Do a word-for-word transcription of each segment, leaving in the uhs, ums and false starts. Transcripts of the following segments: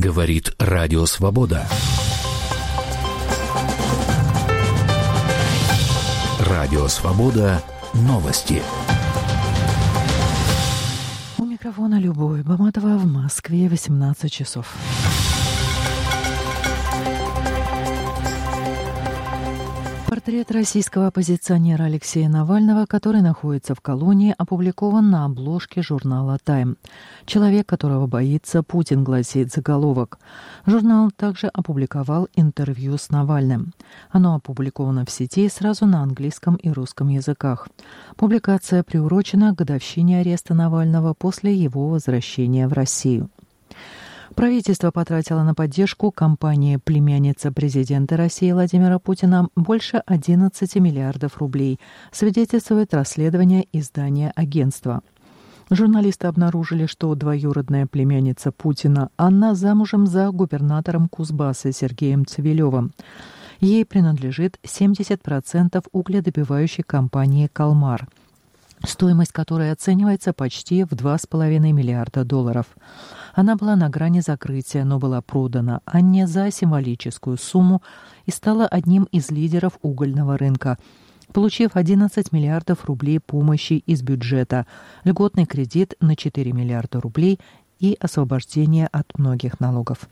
Говорит Радио Свобода. Радио Свобода. Новости. У микрофона Любовь Баматова, в Москве восемнадцать часов. Портрет российского оппозиционера Алексея Навального, который находится в колонии, опубликован на обложке журнала «Тайм». «Человек, которого боится Путин», гласит заголовок. Журнал также опубликовал интервью с Навальным. Оно опубликовано в сети сразу на английском и русском языках. Публикация приурочена к годовщине ареста Навального после его возвращения в Россию. Правительство потратило на поддержку кампании племянницы президента России Владимира Путина больше одиннадцати миллиардов рублей, свидетельствует расследование издания агентства. Журналисты обнаружили, что двоюродная племянница Путина Анна замужем за губернатором Кузбасса Сергеем Цивилевым. Ей принадлежит семьдесят процентов угледобывающей компании «Калмар», стоимость которой оценивается почти в два с половиной миллиарда долларов. Она была на грани закрытия, но была продана Анне за символическую сумму и стала одним из лидеров угольного рынка, получив одиннадцать миллиардов рублей помощи из бюджета, льготный кредит на четыре миллиарда рублей и освобождение от многих налогов.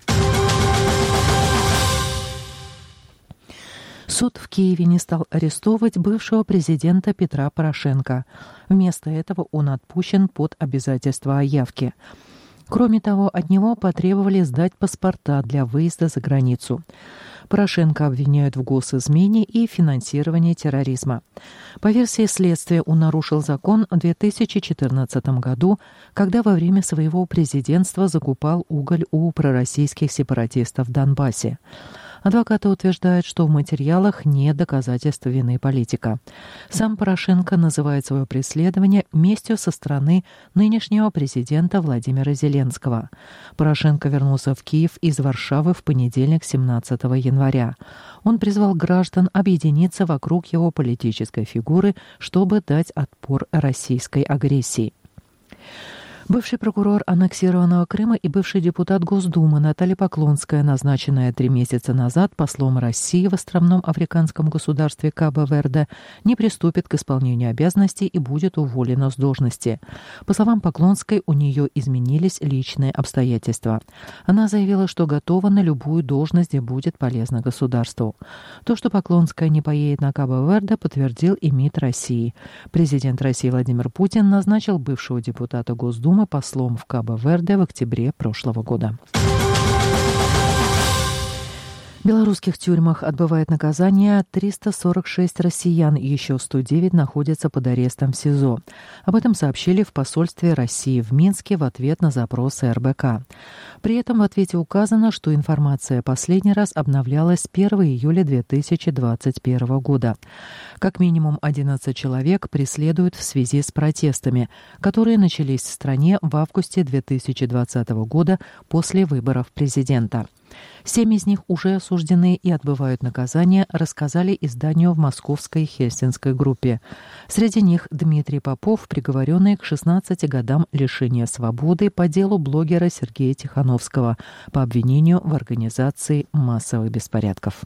Суд в Киеве не стал арестовывать бывшего президента Петра Порошенко. Вместо этого он отпущен под обязательство о явке. Кроме того, от него потребовали сдать паспорта для выезда за границу. Порошенко обвиняют в госизмене и финансировании терроризма. По версии следствия, он нарушил закон в две тысячи четырнадцатом году, когда во время своего президентства закупал уголь у пророссийских сепаратистов в Донбассе. Адвокаты утверждают, что в материалах нет доказательств вины политика. Сам Порошенко называет свое преследование местью со стороны нынешнего президента Владимира Зеленского. Порошенко вернулся в Киев из Варшавы в понедельник, семнадцатого января. Он призвал граждан объединиться вокруг его политической фигуры, чтобы дать отпор российской агрессии. Бывший прокурор аннексированного Крыма и бывший депутат Госдумы Наталья Поклонская, назначенная три месяца назад послом России в островном африканском государстве Кабо-Верде, не приступит к исполнению обязанностей и будет уволена с должности. По словам Поклонской, у нее изменились личные обстоятельства. Она заявила, что готова на любую должность, где будет полезно государству. То, что Поклонская не поедет на Кабо-Верде, подтвердил и МИД России. Президент России Владимир Путин назначил бывшего депутата Госдумы послом в Кабо-Верде в октябре прошлого года. В белорусских тюрьмах отбывает наказание триста сорок шесть россиян, еще сто девять находятся под арестом в СИЗО. Об этом сообщили в посольстве России в Минске в ответ на запросы эр бэ ка. При этом в ответе указано, что информация последний раз обновлялась первого июля две тысячи двадцать первого года. Как минимум одиннадцать человек преследуют в связи с протестами, которые начались в стране в августе две тысячи двадцатого года после выборов президента. Семь из них уже осуждены и отбывают наказание, рассказали изданию в московской хельсинской группе. Среди них Дмитрий Попов, приговоренный к шестнадцати годам лишения свободы по делу блогера Сергея Тихановского по обвинению в организации массовых беспорядков.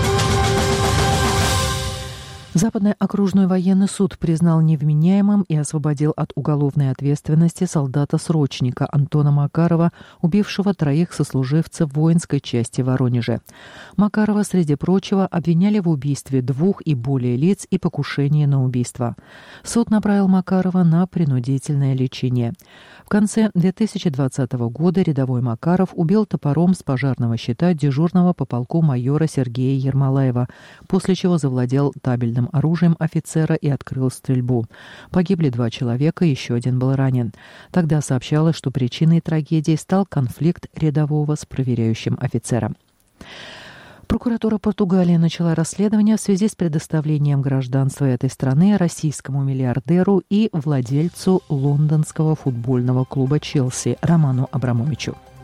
Западный окружной военный суд признал невменяемым и освободил от уголовной ответственности солдата-срочника Антона Макарова, убившего троих сослуживцев воинской части в Воронеже. Макарова, среди прочего, обвиняли в убийстве двух и более лиц и покушении на убийство. Суд направил Макарова на принудительное лечение. В конце две тысячи двадцатого года рядовой Макаров убил топором с пожарного щита дежурного по полку майора Сергея Ермолаева, после чего завладел табельным оружием офицера и открыл стрельбу. Погибли два человека, еще один был ранен. Тогда сообщалось, что причиной трагедии стал конфликт рядового с проверяющим офицером. Прокуратура Португалии начала расследование в связи с предоставлением гражданства этой страны российскому миллиардеру и владельцу лондонского футбольного клуба «Челси» Роману Абрамовичу.